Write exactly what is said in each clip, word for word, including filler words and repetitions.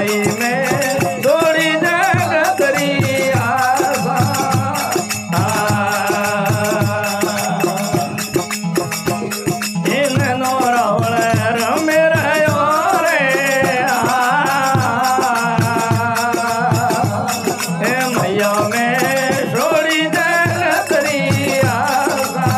माई में थोड़ी जगत री आशा इन नो रावण रमे रहो रे हे मैया में थोड़ी जगत री आशा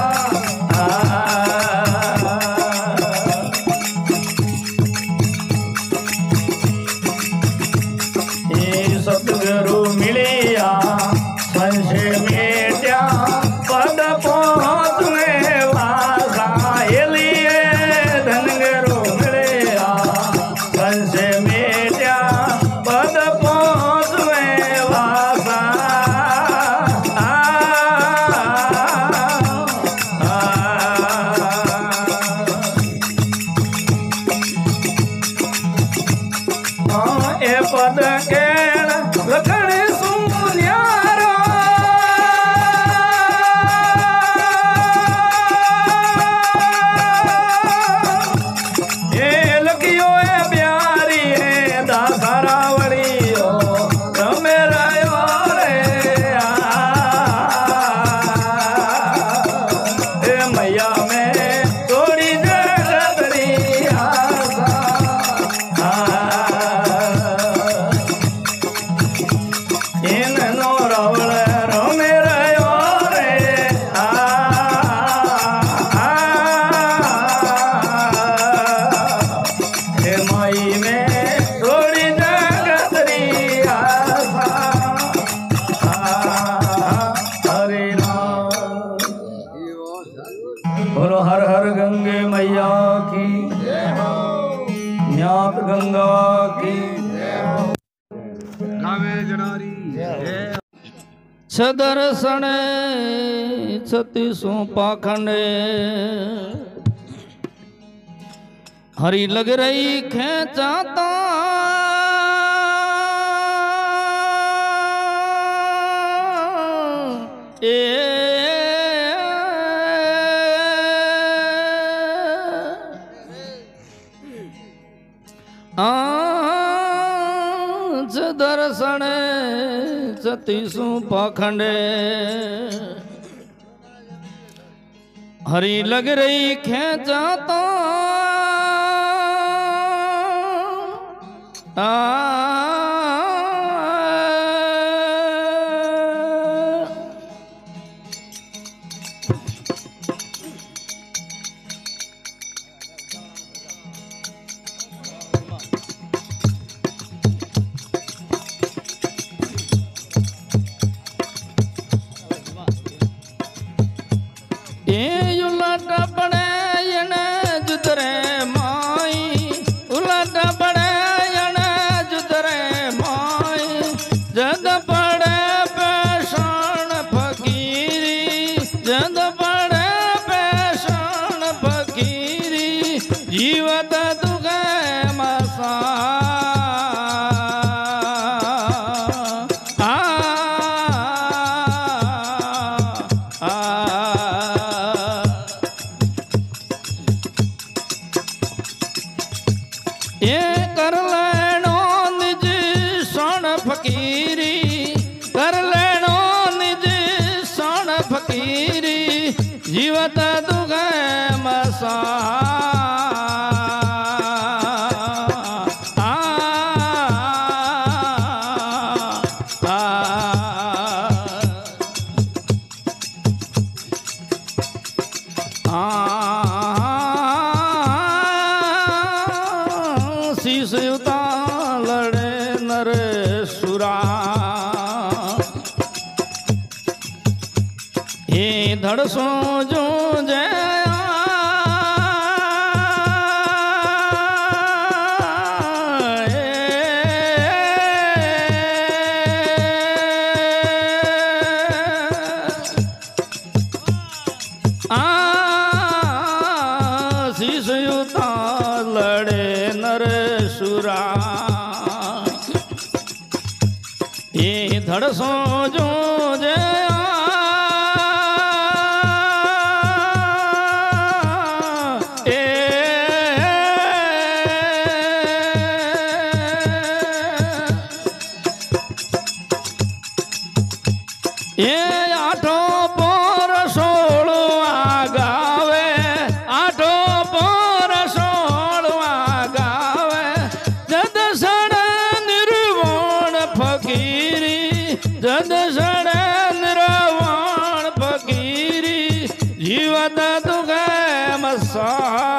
सतगुरु मिलिया संशय मेट्या पद पहुँचने वाला लिए धनगुरु मिलिया संशय मेट्या पद पहुँचने वाला ए पद के लखन सुनियारो ये लकियो ए प्यारी है दासारा वड़ियो रमे रहो रे ए मैया में थोड़ी जगत री आशा इन नो रावण रमे रहो रे हे माई में थोड़ी जगत री आशा हरे राम बोलो हर हर गंगे मैया की न्यात गंगा की सदर्शन छत्तीसों पाखंडे हरी लग रही खेचाता ए आज दर्शन छत्तीसों पाखंडे हरी लग रही खेचाता आ जीवत दुखे मसा आ आ ये कर लेनो निज सण फकीरी कर लेनो निज सण फकीरी जीवत दुखे मसा शीशयुता लड़े नर सुरा हे धड़सो जो जया शीशयुता लड़े नर सुरा ये धड़सो जो जया ए એ આઠો પોર સોળવા ગાવે આઠો પોર સોળવા ગાવે જદસણ નિર્વણ ફકીરી જદસણ નિર્વણ ફકીરી જીવત તુગે મસા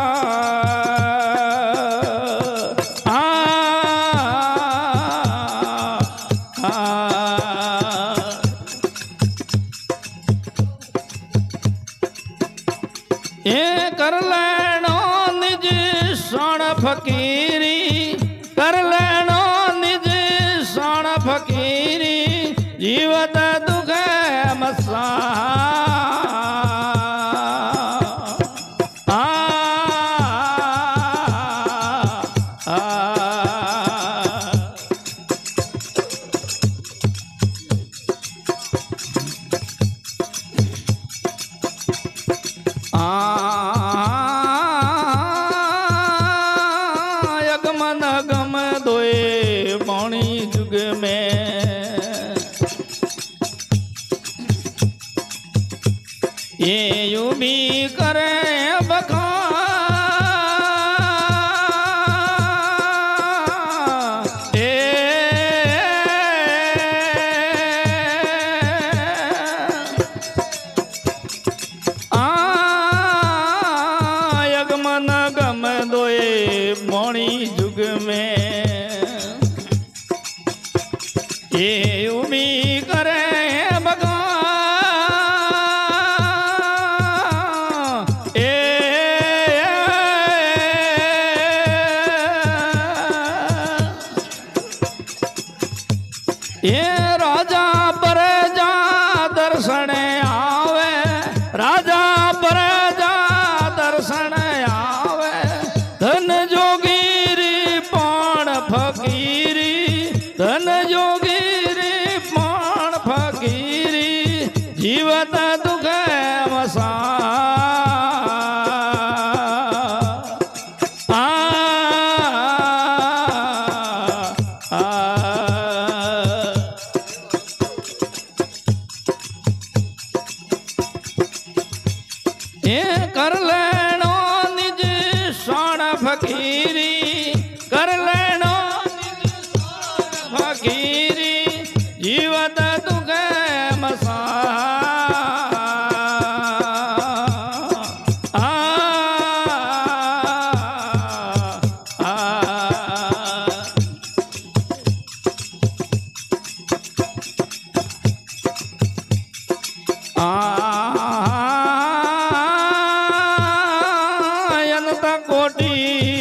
कर लेनो निज सण फकीरी कर लेनो निज सण फकीरी जीवत दुख मसा आ, आ, ये यूं भी करे बखा ए आ यगमन गम दोए मोणी जुग में ये यूं भी करे बखा ये राजा प्रजा दर्शन आवे राजा प्रजा दर्शन आवे धन जोगीरी पण फकीरी धन जोगीरी पण फकीरी जीवत दुख मसा आ, आ, आ कर लेनो निज सण फकीरी कर लेनो निज सण फकीरी जीवत दुख मसा आ, आ, आ, आ कोटि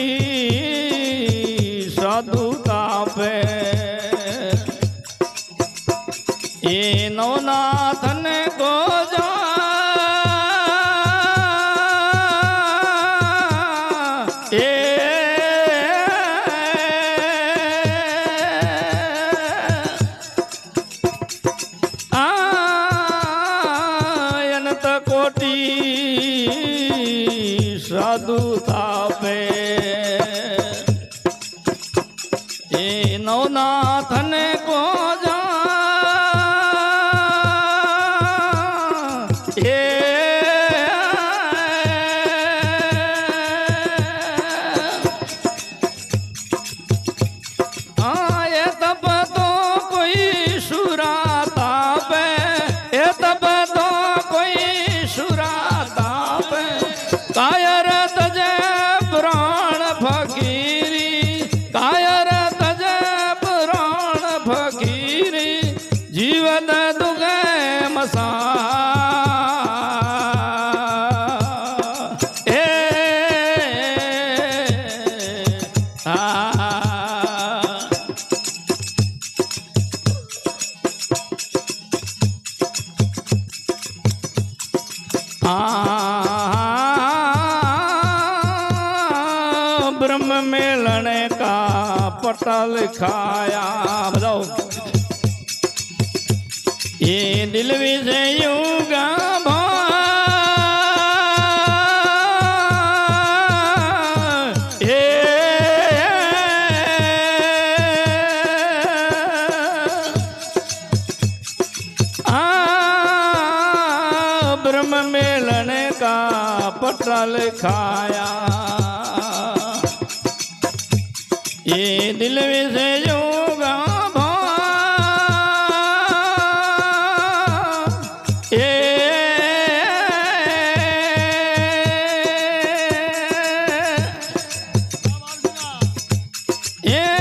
साधुता पे ये नवनाथन को जा ए आयनत कोटि साधुता पे ये नवनाथन को जा ये आए तब तो कोई सुराता पे ये तब तो कोई सुराता पे कायर तजे प्राण फकीरी कायर तजे प्राण फकीरी जीवन दुख मसा ए आ, ब्रह्म मेलन का पटा लिखाया बताओ ये दिल विजय युगा भा आ टल खाया ये दिल विसे योगा भा ये ये